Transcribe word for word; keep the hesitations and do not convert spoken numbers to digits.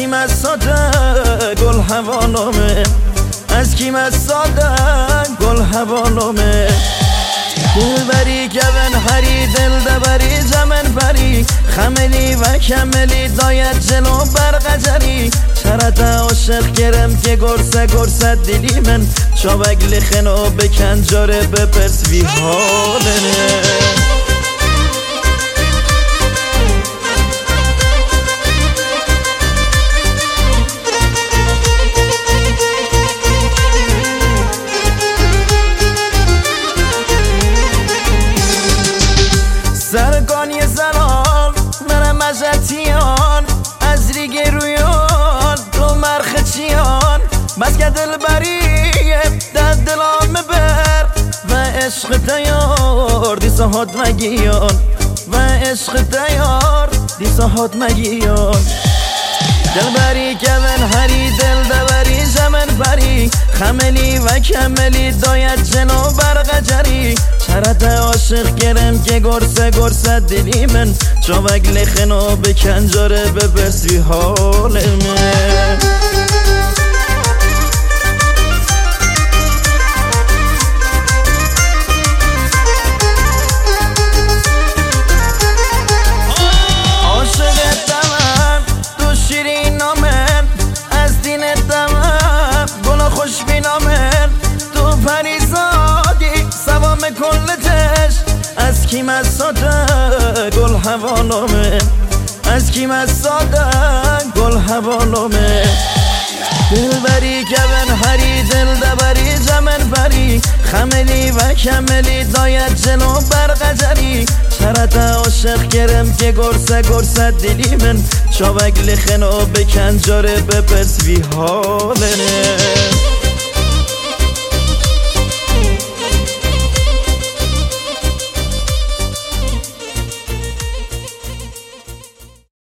کی مساده گل هوانومه از کی مساده گل هوانومه دل بری گون هری دل دبری زمن بری خملی و کملی داید جلو برقجری چرت عاشق گرم که گرسه گرسه دلی من چابک لخنو بکن جاره بپرس وی حالنه سرگانی زنان منم مجتیان از ریگ رویان تو مرخچیان بس که دل بریه در دلام بر و عشق دیار دی سهاد مگیان و عشق دیار دی سهاد مگیان دل بری کون هری دل دبری زمن بری خملی و کملی داید جنو برقجری چرت عاشق گرم که گرسه گرسه دلی من چابک لخنو بکن جاره بپرس وی حالمه از کی مساده گل هوانومه از کی مساده گل هوانومه دل بری کون هری دل دبری زمن بری خملی و کملی داید جلو برقجری چرت عاشق گرم که گرسه گرسه دلی من چابک لخنو بکن جاره بپرس وی حالنه